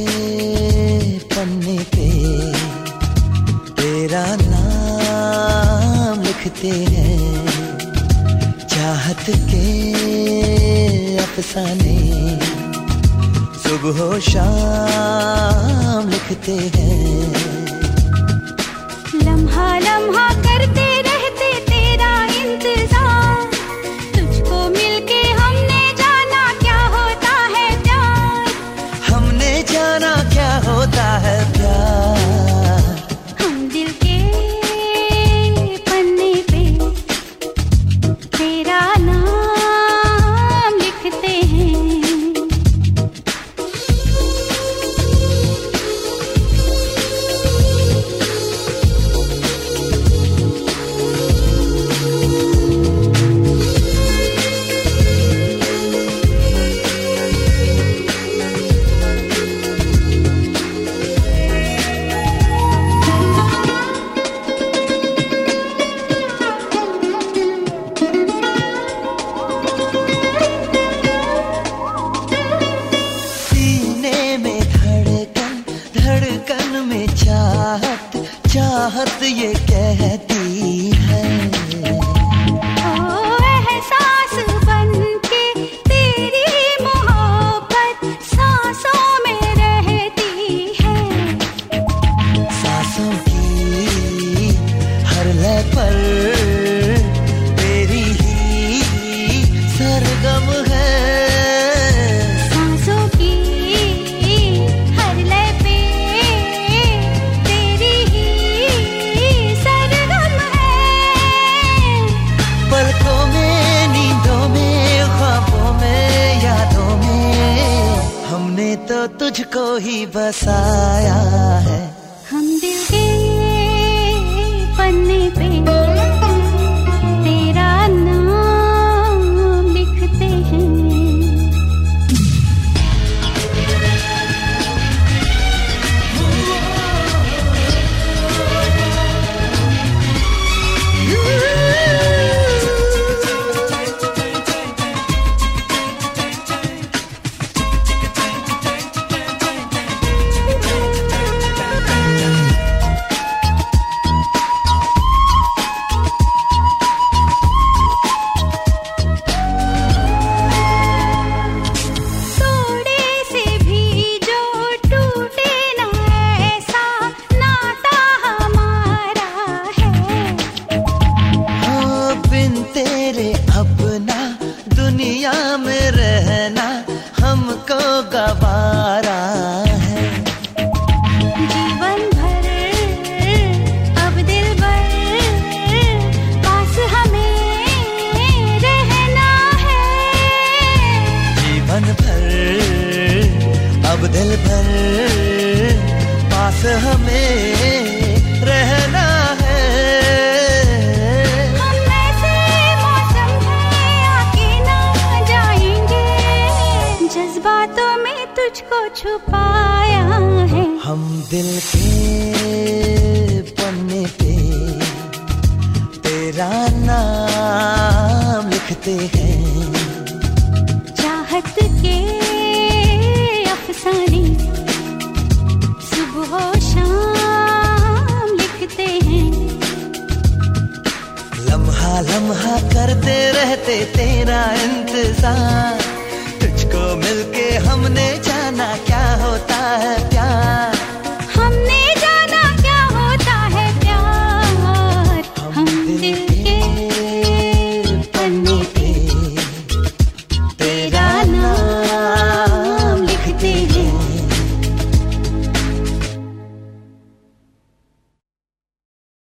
पन्ने पे तेरा नाम लिखते हैं, चाहत के अफसाने सुबह शाम लिखते हैं। लम्हा लम्हा करते रहते तेरा इंतजार, तुझको मिलके हमने जाना क्या होता है प्यार, हमने जाना क्या होता है प्यार। हम दिल के पन्ने पे तेरा नाम लिखते हैं। धड़कन में चाहत चाहत ये कहती है, ओ एहसास बनके तेरी मोहब्बत सांसों में रहती है। सांसों की हर लय पर तेरी ही सरगम है, तो तुझको ही बसाया है। हम दिल के पन्ने पे तेरा नाम लिखते हैं। दुनिया में रहना हमको गवारा है, जीवन भर अब दिल भर पास हमें रहना है, जीवन भर अब दिल भर पास हमें रहना है। जज्बातों में तुझको छुपाया है, हम दिल के पन्ने पे तेरा नाम लिखते हैं, चाहत के अफसाने सुबह शाम लिखते हैं। लम्हा लम्हा करते रहते तेरा इंतजार, तुझको मिलके हमने जाना क्या होता है